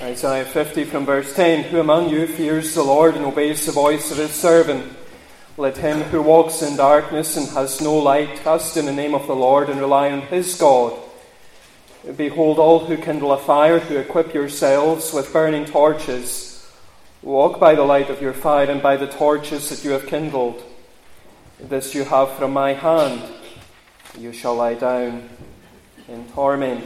Isaiah 50 from verse 10, Who among you fears the Lord and obeys the voice of his servant? Let him who walks in darkness and has no light trust in the name of the Lord and rely on his God. Behold, all who kindle a fire, who equip yourselves with burning torches, walk by the light of your fire and by the torches that you have kindled. This you have from my hand. You shall lie down in torment.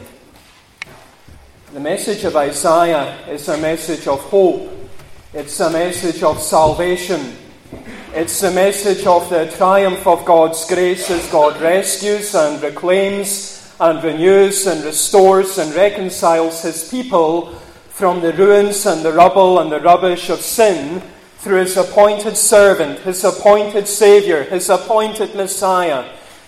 The message of Isaiah is a message of hope. It's a message of salvation. It's the message of the triumph of God's grace as God rescues and reclaims and renews and restores and reconciles his people from the ruins and the rubble and the rubbish of sin through his appointed servant, his appointed Saviour, his appointed Messiah,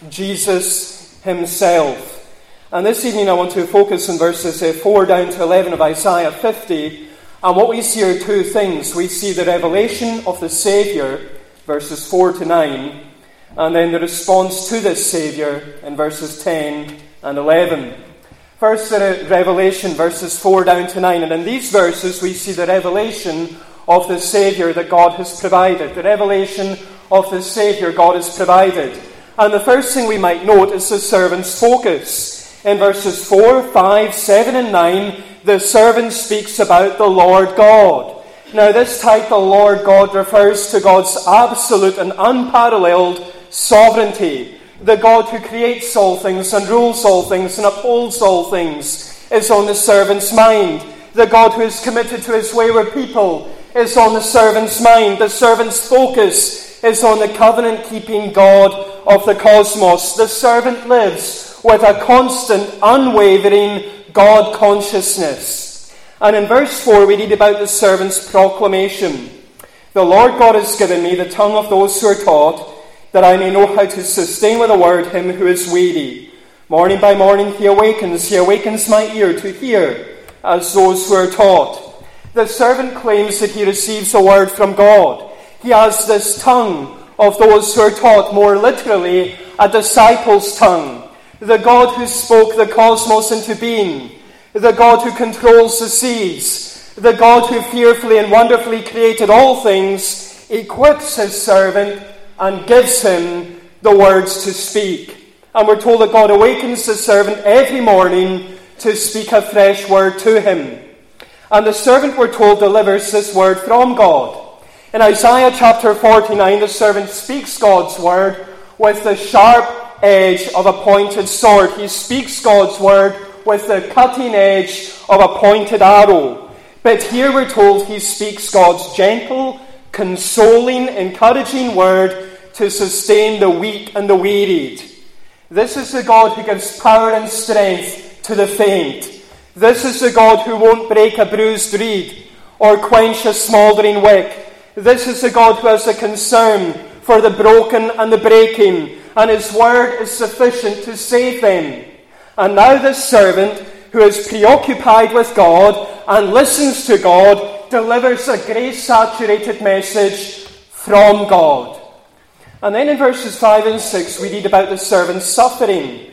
Jesus himself. And this evening I want to focus on verses 4 down to 11 of Isaiah 50. And what we see are two things. We see the revelation of the Saviour, verses 4 to 9, and then the response to this Saviour in verses 10 and 11. First, the revelation, verses 4 down to 9. And in these verses we see the revelation of the Saviour that God has provided. The revelation of the Saviour God has provided. And the first thing we might note is the servant's focus. In verses 4, 5, 7 and 9, the servant speaks about the Lord God. Now this title, Lord God, refers to God's absolute and unparalleled sovereignty. The God who creates all things and rules all things and upholds all things is on the servant's mind. The God who is committed to his wayward people is on the servant's mind. The servant's focus is on the covenant-keeping God of the cosmos. The servant lives with a constant, unwavering God consciousness. And in verse 4 we read about the servant's proclamation. The Lord God has given me the tongue of those who are taught, that I may know how to sustain with a word him who is weary. Morning by morning he awakens my ear to hear, as those who are taught. The servant claims that he receives a word from God. He has this tongue of those who are taught, more literally, a disciple's tongue. The God who spoke the cosmos into being, the God who controls the seas, the God who fearfully and wonderfully created all things, equips his servant and gives him the words to speak. And we're told that God awakens the servant every morning to speak a fresh word to him. And the servant, we're told, delivers this word from God. In Isaiah chapter 49, the servant speaks God's word with the sharp edge of a pointed sword. He speaks God's word with the cutting edge of a pointed arrow. But here we're told he speaks God's gentle, consoling, encouraging word to sustain the weak and the wearied. This is the God who gives power and strength to the faint. This is the God who won't break a bruised reed or quench a smouldering wick. This is the God who has a concern for the broken and the breaking, and his word is sufficient to save them. And now this servant, who is preoccupied with God and listens to God, delivers a grace-saturated message from God. And then in verses 5 and 6 we read about the servant's suffering.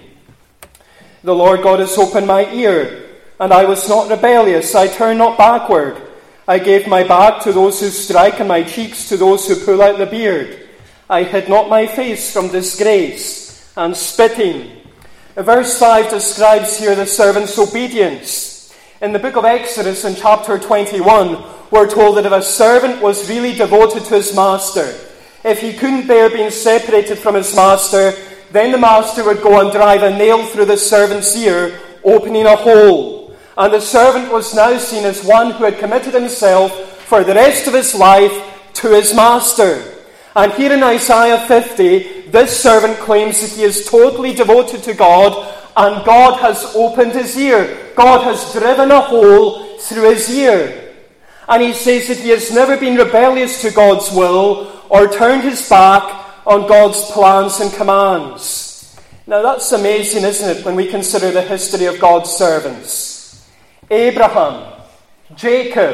The Lord God has opened my ear, and I was not rebellious. I turned not backward. I gave my back to those who strike, and my cheeks to those who pull out the beard. I hid not my face from disgrace and spitting. Verse 5 describes here the servant's obedience. In the book of Exodus, in chapter 21, we're told that if a servant was really devoted to his master, if he couldn't bear being separated from his master, then the master would go and drive a nail through the servant's ear, opening a hole. And the servant was now seen as one who had committed himself for the rest of his life to his master. And here in Isaiah 50, this servant claims that he is totally devoted to God, and God has opened his ear. God has driven a hole through his ear. And he says that he has never been rebellious to God's will or turned his back on God's plans and commands. Now that's amazing, isn't it, when we consider the history of God's servants? Abraham, Jacob,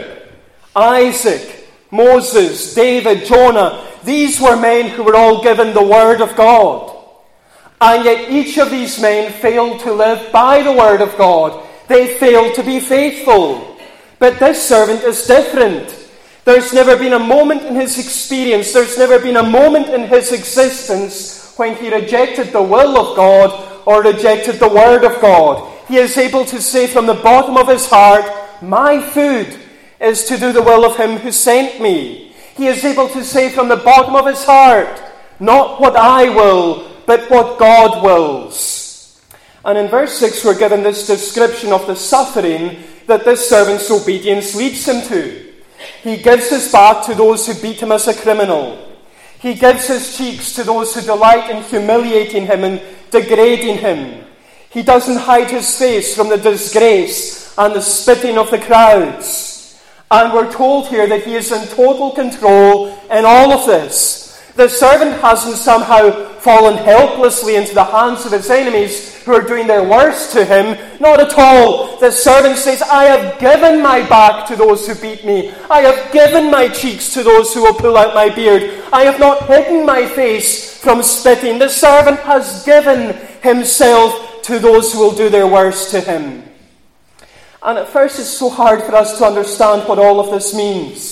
Isaac, Moses, David, Jonah. These were men who were all given the word of God. And yet each of these men failed to live by the word of God. They failed to be faithful. But this servant is different. There's never been a moment in his experience, there's never been a moment in his existence when he rejected the will of God or rejected the word of God. He is able to say from the bottom of his heart, my food is to do the will of him who sent me. He is able to say from the bottom of his heart, not what I will, but what God wills. And in verse 6 we're given this description of the suffering that this servant's obedience leads him to. He gives his back to those who beat him as a criminal. He gives his cheeks to those who delight in humiliating him and degrading him. He doesn't hide his face from the disgrace and the spitting of the crowds. And we're told here that he is in total control in all of this. The servant hasn't somehow fallen helplessly into the hands of his enemies who are doing their worst to him. Not at all. The servant says, I have given my back to those who beat me. I have given my cheeks to those who will pull out my beard. I have not hidden my face from spitting. The servant has given himself to those who will do their worst to him. And at first it's so hard for us to understand what all of this means.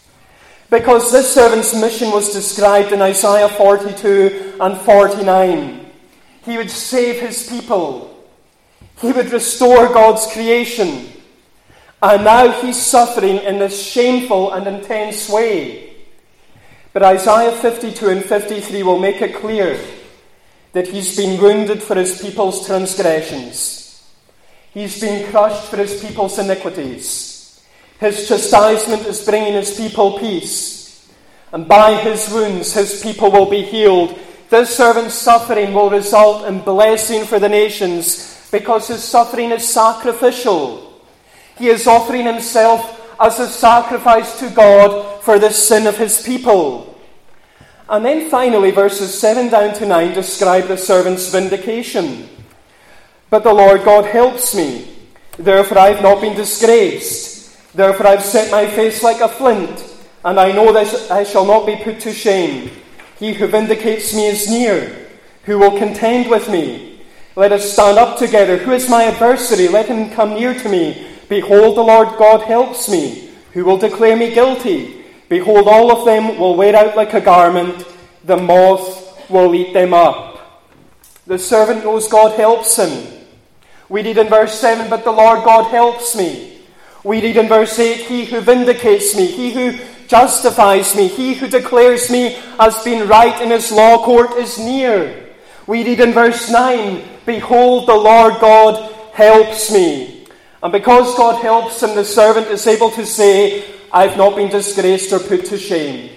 Because this servant's mission was described in Isaiah 42 and 49. He would save his people. He would restore God's creation. And now he's suffering in this shameful and intense way. But Isaiah 52 and 53 will make it clear that he's been wounded for his people's transgressions. He's been crushed for his people's iniquities. His chastisement is bringing his people peace. And by his wounds, his people will be healed. This servant's suffering will result in blessing for the nations because his suffering is sacrificial. He is offering himself as a sacrifice to God for the sin of his people. And then finally, verses 7 down to 9 describe the servant's vindication. But the Lord God helps me. Therefore I have not been disgraced. Therefore I have set my face like a flint, and I know that I shall not be put to shame. He who vindicates me is near, who will contend with me. Let us stand up together. Who is my adversary? Let him come near to me. Behold, the Lord God helps me. Who will declare me guilty? Behold, all of them will wear out like a garment. The moth will eat them up. The servant knows God helps him. We read in verse 7, but the Lord God helps me. We read in verse 8, he who vindicates me, he who justifies me, he who declares me as being right in his law court is near. We read in verse 9, behold, the Lord God helps me. And because God helps him, the servant is able to say, I've not been disgraced or put to shame.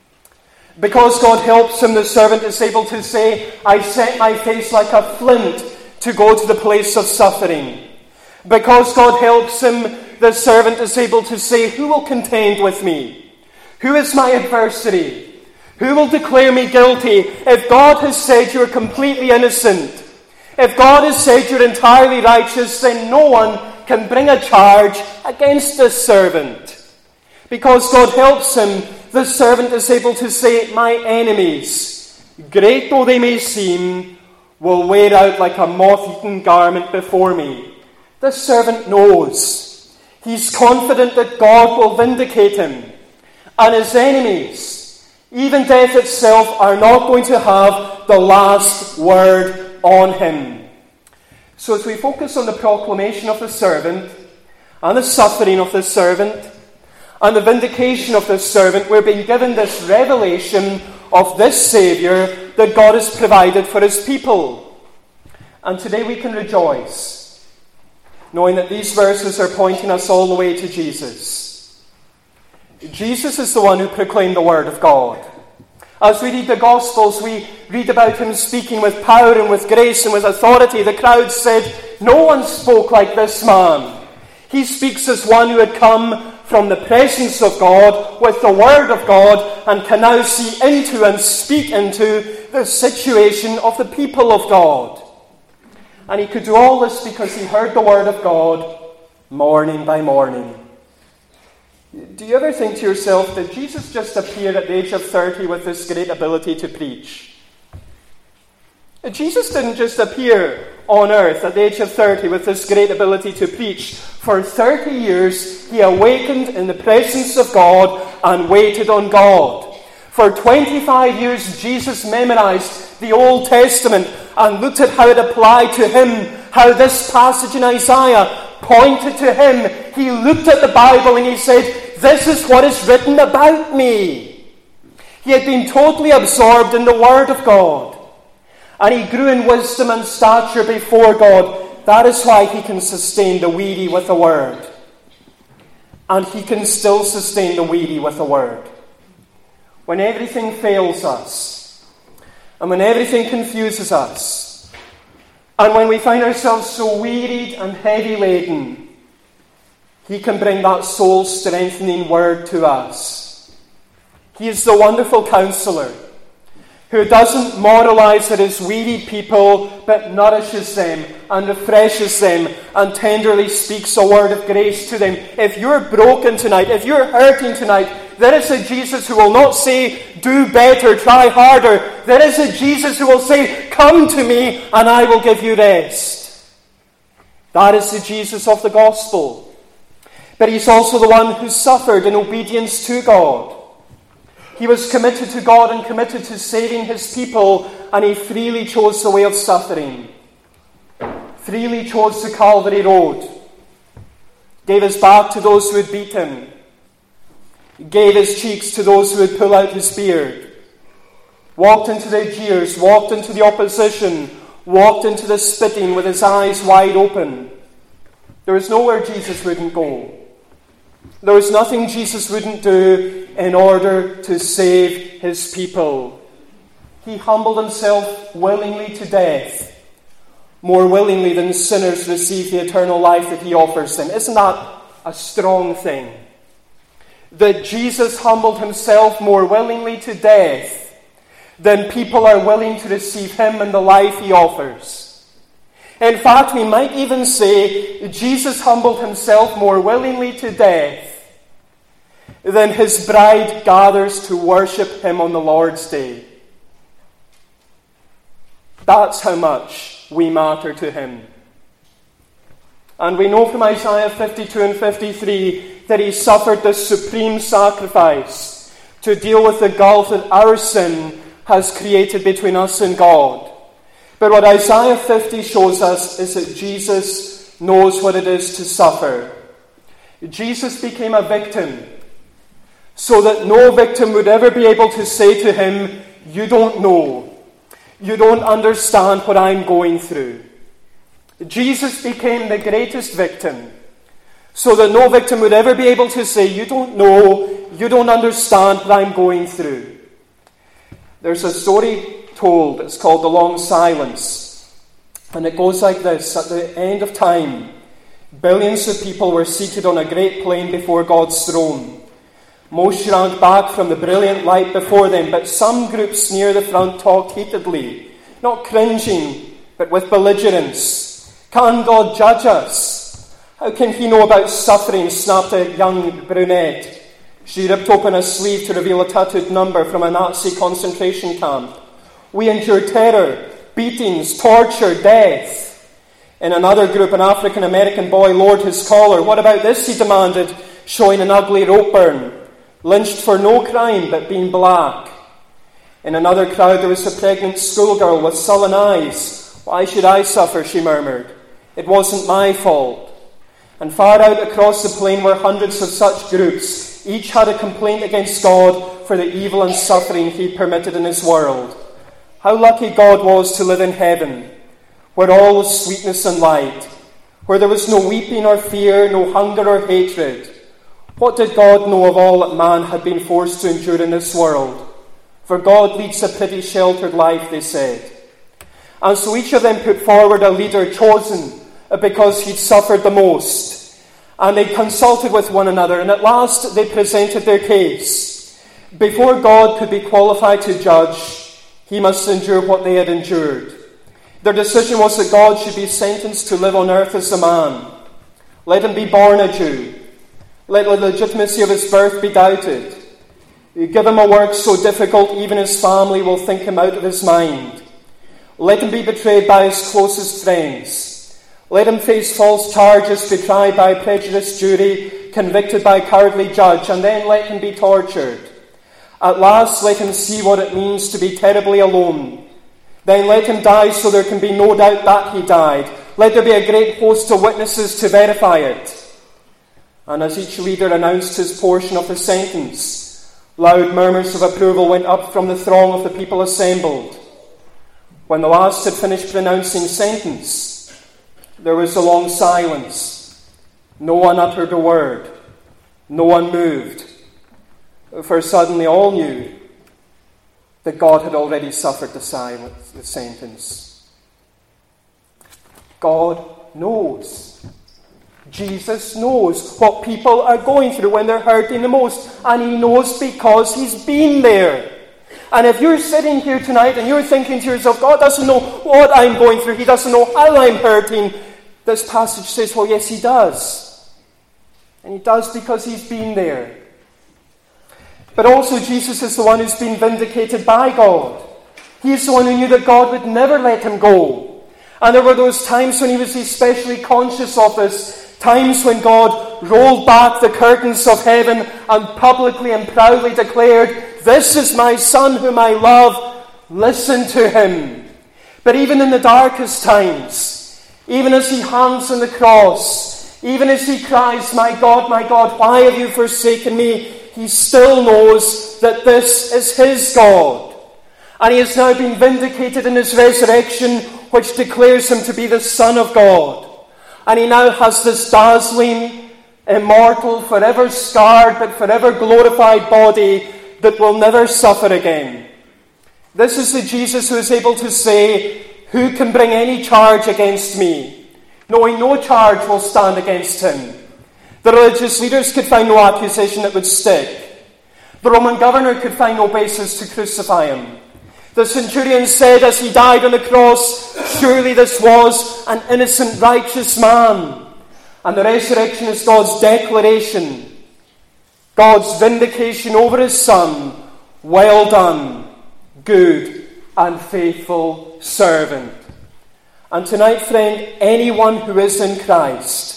Because God helps him, the servant is able to say, I set my face like a flint to go to the place of suffering. Because God helps him, the servant is able to say, who will contend with me? Who is my adversary? Who will declare me guilty? If God has said you're completely innocent, if God has said you're entirely righteous, then no one can bring a charge against this servant. Because God helps him, the servant is able to say, my enemies, great though they may seem, will wear out like a moth-eaten garment before me. The servant knows. He's confident that God will vindicate him. And his enemies, even death itself, are not going to have the last word on him. So as we focus on the proclamation of the servant, and the suffering of the servant, and the vindication of this servant, we're being given this revelation of this Saviour that God has provided for his people. And today we can rejoice, knowing that these verses are pointing us all the way to Jesus. Jesus is the one who proclaimed the Word of God. As we read the Gospels, we read about him speaking with power and with grace and with authority. The crowd said, no one spoke like this man. He speaks as one who had come from the presence of God with the Word of God and can now see into and speak into the situation of the people of God. And he could do all this because he heard the Word of God morning by morning. Do you ever think to yourself, did Jesus just appear at the age of 30 with this great ability to preach? Jesus didn't just appear on earth at the age of 30 with this great ability to preach. For 30 years, he awakened in the presence of God and waited on God. For 25 years, Jesus memorized the Old Testament and looked at how it applied to him, how this passage in Isaiah pointed to him. He looked at the Bible and he said, "This is what is written about me." He had been totally absorbed in the Word of God. And he grew in wisdom and stature before God. That is why he can sustain the weary with the Word. And he can still sustain the weary with the Word. When everything fails us, and when everything confuses us, and when we find ourselves so wearied and heavy-laden, he can bring that soul-strengthening Word to us. He is the wonderful Counselor, who doesn't moralize at his weary people, but nourishes them and refreshes them and tenderly speaks a word of grace to them. If you're broken tonight, if you're hurting tonight, there is a Jesus who will not say, "Do better, try harder." There is a Jesus who will say, "Come to me and I will give you rest." That is the Jesus of the gospel. But he's also the one who suffered in obedience to God. He was committed to God and committed to saving his people, and he freely chose the way of suffering. Freely chose the Calvary Road. Gave his back to those who would beat him. Gave his cheeks to those who would pull out his beard. Walked into the jeers, walked into the opposition, walked into the spitting with his eyes wide open. There was nowhere Jesus wouldn't go. There was nothing Jesus wouldn't do in order to save his people. He humbled himself willingly to death, more willingly than sinners receive the eternal life that he offers them. Isn't that a strong thing? That Jesus humbled himself more willingly to death than people are willing to receive him and the life he offers. In fact, we might even say Jesus humbled himself more willingly to death than his bride gathers to worship him on the Lord's Day. That's how much we matter to him. And we know from Isaiah 52 and 53 that he suffered the supreme sacrifice to deal with the gulf that our sin has created between us and God. But what Isaiah 50 shows us is that Jesus knows what it is to suffer. Jesus became a victim so that no victim would ever be able to say to him, "You don't know. You don't understand what I'm going through." Jesus became the greatest victim so that no victim would ever be able to say, "You don't know. You don't understand what I'm going through." There's a story told. It's called The Long Silence. And it goes like this. At the end of time, billions of people were seated on a great plain before God's throne. Most shrank back from the brilliant light before them, but some groups near the front talked heatedly, not cringing, but with belligerence. "Can God judge us? How can he know about suffering?" snapped a young brunette. She ripped open a sleeve to reveal a tattooed number from a Nazi concentration camp. "We endure terror, beatings, torture, death." In another group, an African-American boy lowered his collar. "What about this?" he demanded, showing an ugly rope burn. "Lynched for no crime but being black." In another crowd, there was a pregnant schoolgirl with sullen eyes. "Why should I suffer?" she murmured. "It wasn't my fault." And far out across the plain were hundreds of such groups. Each had a complaint against God for the evil and suffering he permitted in his world. How lucky God was to live in heaven, where all was sweetness and light, where there was no weeping or fear, no hunger or hatred. What did God know of all that man had been forced to endure in this world? For God leads a pretty sheltered life, they said. And so each of them put forward a leader chosen because he'd suffered the most. And they consulted with one another, and at last they presented their case. Before God could be qualified to judge, he must endure what they had endured. Their decision was that God should be sentenced to live on earth as a man. Let him be born a Jew. Let the legitimacy of his birth be doubted. You give him a work so difficult even his family will think him out of his mind. Let him be betrayed by his closest friends. Let him face false charges, be tried by a prejudiced jury, convicted by a cowardly judge, and then let him be tortured. At last, let him see what it means to be terribly alone. Then let him die so there can be no doubt that he died. Let there be a great host of witnesses to verify it. And as each leader announced his portion of the sentence, loud murmurs of approval went up from the throng of the people assembled. When the last had finished pronouncing sentence, there was a long silence. No one uttered a word. No one moved. For suddenly all knew that God had already suffered the sentence. God knows. Jesus knows what people are going through when they're hurting the most. And he knows because he's been there. And if you're sitting here tonight and you're thinking to yourself, God doesn't know what I'm going through, he doesn't know how I'm hurting, this passage says, well, yes, he does. And he does because he's been there. But also Jesus is the one who's been vindicated by God. He is the one who knew that God would never let him go. And there were those times when he was especially conscious of this, times when God rolled back the curtains of heaven and publicly and proudly declared, "This is my Son whom I love, listen to him." But even in the darkest times, even as he hangs on the cross, even as he cries, my God, why have you forsaken me?" He still knows that this is his God. And he has now been vindicated in his resurrection, which declares him to be the Son of God. And he now has this dazzling, immortal, forever scarred, but forever glorified body that will never suffer again. This is the Jesus who is able to say, "Who can bring any charge against me?" Knowing no charge will stand against him. The religious leaders could find no accusation that would stick. The Roman governor could find no basis to crucify him. The centurion said as he died on the cross, surely this was an innocent, righteous man. And the resurrection is God's declaration, God's vindication over his Son. Well done, good and faithful servant. And tonight, friend, anyone who is in Christ,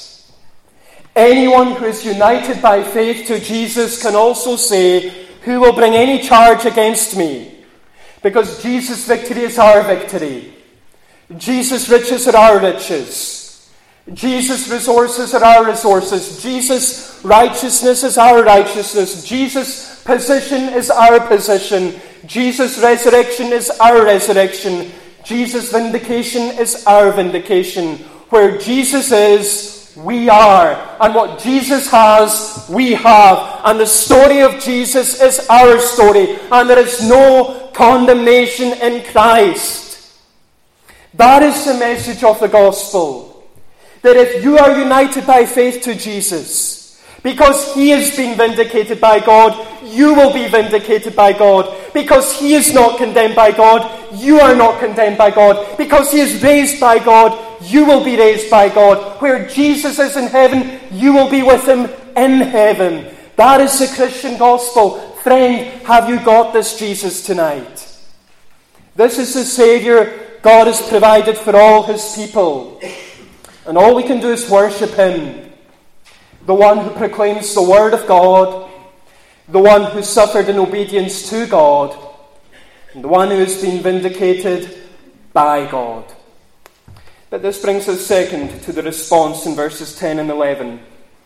anyone who is united by faith to Jesus can also say, "Who will bring any charge against me?" Because Jesus' victory is our victory. Jesus' riches are our riches. Jesus' resources are our resources. Jesus' righteousness is our righteousness. Jesus' position is our position. Jesus' resurrection is our resurrection. Jesus' vindication is our vindication. Where Jesus is, we are. And what Jesus has, we have. And the story of Jesus is our story. And there is no condemnation in Christ. That is the message of the gospel. That if you are united by faith to Jesus, because he is being vindicated by God, you will be vindicated by God. Because he is not condemned by God, you are not condemned by God. Because he is raised by God, you will be raised by God. Where Jesus is in heaven, you will be with him in heaven. That is the Christian gospel. Friend, have you got this Jesus tonight? This is the Saviour God has provided for all his people. And all we can do is worship him. The one who proclaims the word of God, the one who suffered in obedience to God, and the one who has been vindicated by God. But this brings us second to the response in verses 10 and 11.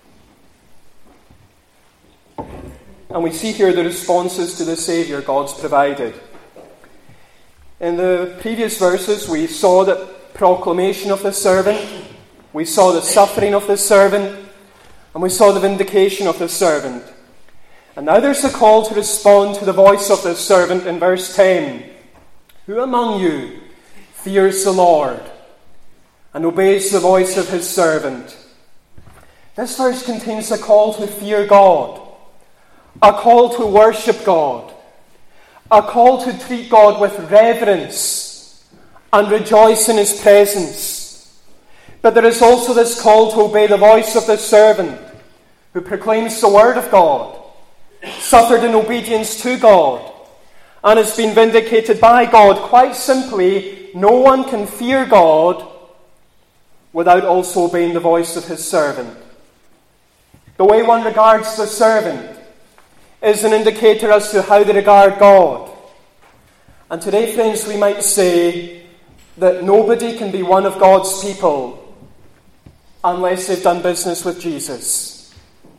And we see here the responses to the Saviour God's provided. In the previous verses we saw the proclamation of the servant, we saw the suffering of the servant, and we saw the vindication of the servant. And now there's a call to respond to the voice of the servant in verse 10. Who among you fears the Lord and obeys the voice of his servant? This verse contains a call to fear God, a call to worship God, a call to treat God with reverence and rejoice in his presence. But there is also this call to obey the voice of the servant who proclaims the word of God, suffered in obedience to God, and has been vindicated by God. Quite simply, no one can fear God without also obeying the voice of his servant. The way one regards the servant is an indicator as to how they regard God. And today, friends, we might say that nobody can be one of God's people unless they've done business with Jesus.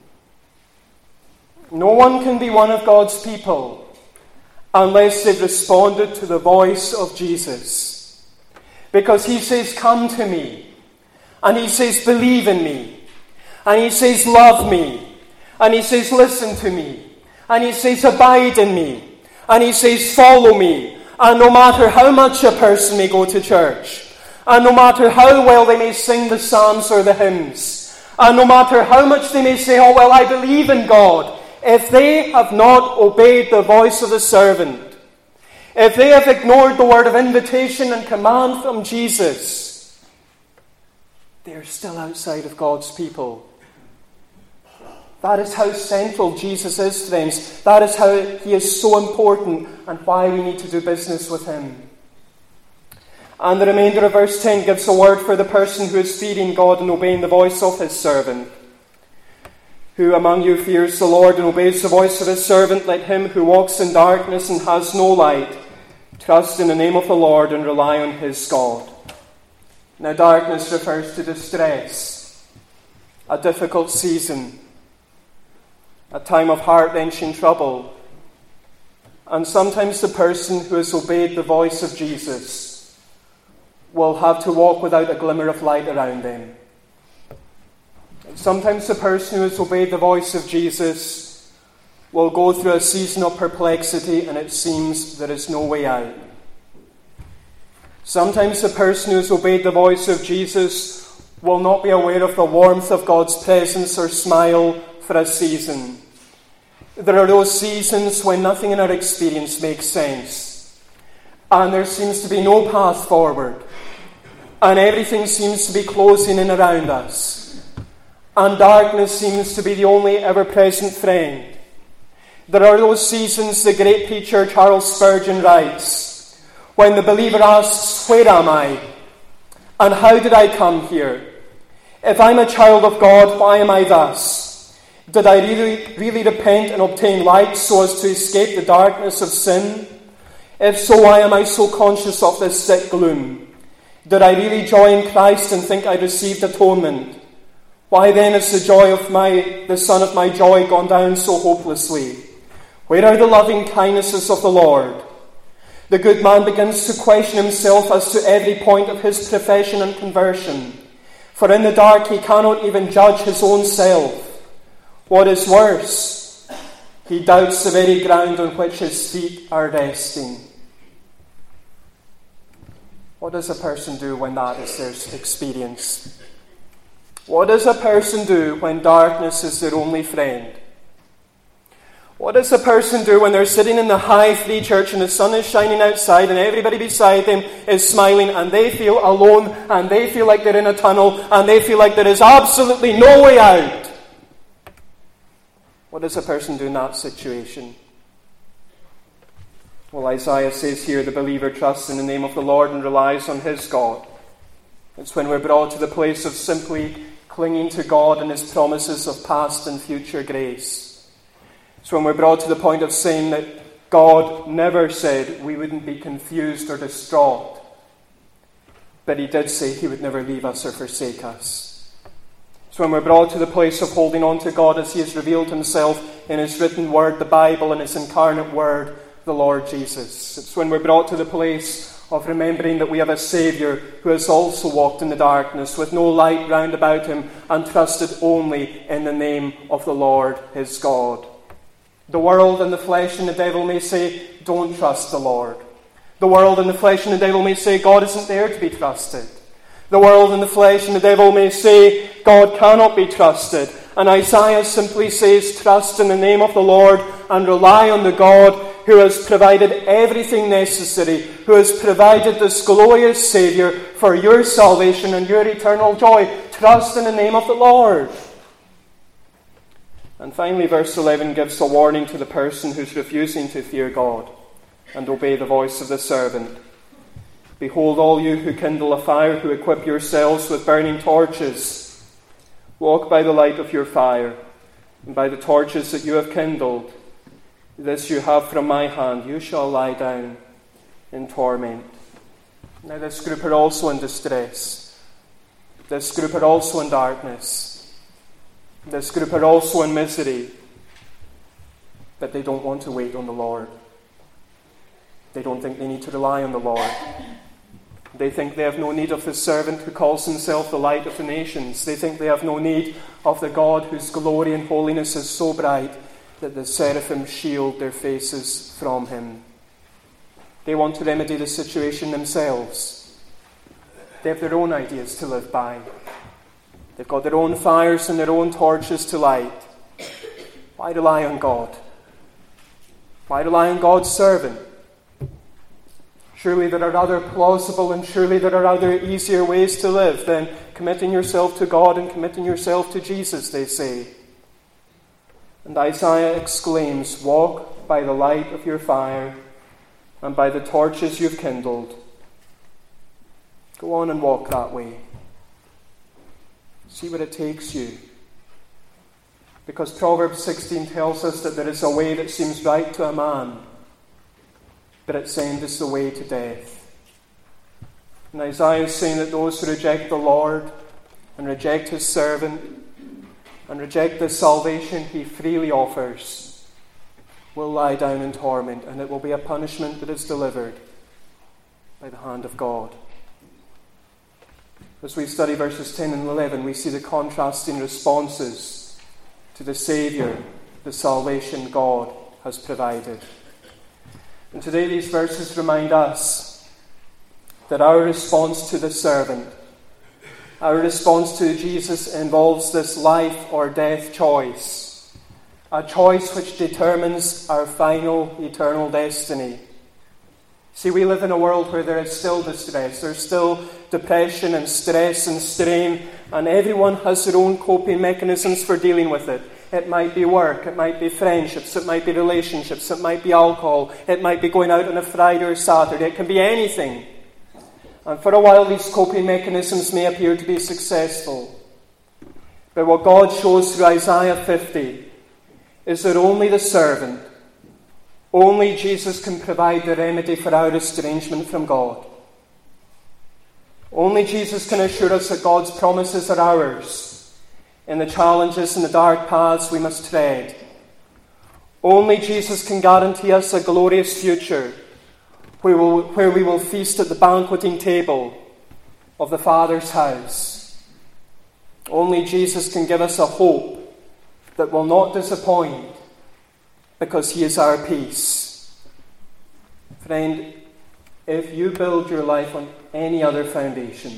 No one can be one of God's people unless they've responded to the voice of Jesus. Because he says, "Come to me." And he says, "Believe in me." And he says, "Love me." And he says, "Listen to me." And he says, "Abide in me." And he says, "Follow me." And no matter how much a person may go to church, and no matter how well they may sing the psalms or the hymns, and no matter how much they may say, "Oh, well, I believe in God," if they have not obeyed the voice of the servant, if they have ignored the word of invitation and command from Jesus, they are still outside of God's people. That is how central Jesus is, friends. That is how he is so important and why we need to do business with him. And the remainder of verse 10 gives a word for the person who is fearing God and obeying the voice of his servant. "Who among you fears the Lord and obeys the voice of his servant? Let him who walks in darkness and has no light trust in the name of the Lord and rely on his God." Now, darkness refers to distress, a difficult season, a time of heart-wrenching trouble. And sometimes the person who has obeyed the voice of Jesus will have to walk without a glimmer of light around them. Sometimes the person who has obeyed the voice of Jesus will go through a season of perplexity and it seems there is no way out. Sometimes the person who has obeyed the voice of Jesus will not be aware of the warmth of God's presence or smile for a season. There are those seasons when nothing in our experience makes sense, and there seems to be no path forward, and everything seems to be closing in around us, and darkness seems to be the only ever-present friend. There are those seasons, the great preacher Charles Spurgeon writes, when the believer asks, "Where am I? And how did I come here? If I'm a child of God, why am I thus? Did I really repent and obtain light so as to escape the darkness of sin? If so, why am I so conscious of this thick gloom? Did I really joy in Christ and think I received atonement? Why then is the sun of my joy gone down so hopelessly? Where are the loving kindnesses of the Lord?" The good man begins to question himself as to every point of his profession and conversion. For in the dark he cannot even judge his own self. What is worse, he doubts the very ground on which his feet are resting. What does a person do when that is their experience? What does a person do when darkness is their only friend? What does a person do when they're sitting in the high free church and the sun is shining outside and everybody beside them is smiling and they feel alone and they feel like they're in a tunnel and they feel like there is absolutely no way out? What does a person do in that situation? Well, Isaiah says here, the believer trusts in the name of the Lord and relies on his God. It's when we're brought to the place of simply clinging to God and his promises of past and future grace. It's when we're brought to the point of saying that God never said we wouldn't be confused or distraught, but he did say he would never leave us or forsake us. It's when we're brought to the place of holding on to God as he has revealed himself in his written word, the Bible, and his incarnate word, the Lord Jesus. It's when we're brought to the place of remembering that we have a Saviour who has also walked in the darkness with no light round about him and trusted only in the name of the Lord his God. The world and the flesh and the devil may say, "Don't trust the Lord." The world and the flesh and the devil may say, "God isn't there to be trusted." The world and the flesh and the devil may say, "God cannot be trusted." And Isaiah simply says, trust in the name of the Lord and rely on the God who has provided everything necessary, who has provided this glorious Saviour for your salvation and your eternal joy. Trust in the name of the Lord. And finally, verse 11 gives a warning to the person who's refusing to fear God and obey the voice of the servant. Behold, all you who kindle a fire, who equip yourselves with burning torches, walk by the light of your fire, and by the torches that you have kindled. This you have from my hand. You shall lie down in torment. Now this group are also in distress. This group are also in darkness. This group are also in misery. But they don't want to wait on the Lord. They don't think they need to rely on the Lord. They think they have no need of the servant who calls himself the light of the nations. They think they have no need of the God whose glory and holiness is so bright that the seraphim shield their faces from him. They want to remedy the situation themselves. They have their own ideas to live by. They've got their own fires and their own torches to light. Why rely on God? Why rely on God's servant? Surely there are other plausible and surely there are other easier ways to live than committing yourself to God and committing yourself to Jesus, they say. And Isaiah exclaims, walk by the light of your fire and by the torches you've kindled. Go on and walk that way. See where it takes you. Because Proverbs 16 tells us that there is a way that seems right to a man, but its end is the way to death. And Isaiah is saying that those who reject the Lord and reject his servant and reject the salvation he freely offers will lie down in torment, and it will be a punishment that is delivered by the hand of God. As we study verses 10 and 11, we see the contrasting responses to the Saviour, the salvation God has provided. And today these verses remind us that our response to the servant, our response to Jesus involves this life or death choice, a choice which determines our final eternal destiny. See, we live in a world where there is still distress, there's still depression and stress and strain, and everyone has their own coping mechanisms for dealing with it. It might be work, it might be friendships, it might be relationships, it might be alcohol, it might be going out on a Friday or Saturday, it can be anything. And for a while these coping mechanisms may appear to be successful. But what God shows through Isaiah 50 is that only the servant, only Jesus can provide the remedy for our estrangement from God. Only Jesus can assure us that God's promises are ours in the challenges and the dark paths we must tread. Only Jesus can guarantee us a glorious future where we will feast at the banqueting table of the Father's house. Only Jesus can give us a hope that will not disappoint because he is our peace. Friend, if you build your life on any other foundation,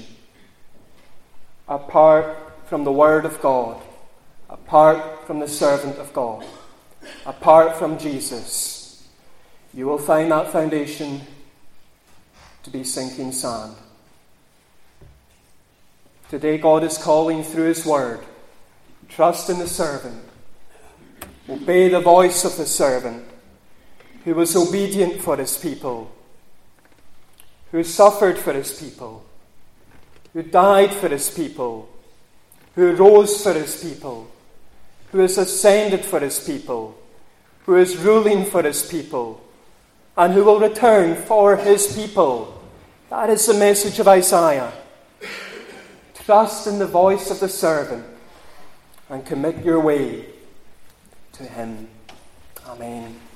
apart from the Word of God, apart from the servant of God, apart from Jesus, you will find that foundation to be sinking sand. Today God is calling through his Word, trust in the servant, obey the voice of the servant, who was obedient for his people, who suffered for his people, who died for his people, who rose for his people, who has ascended for his people, who is ruling for his people, and who will return for his people. That is the message of Isaiah. Trust in the voice of the servant and commit your way to him. Amen.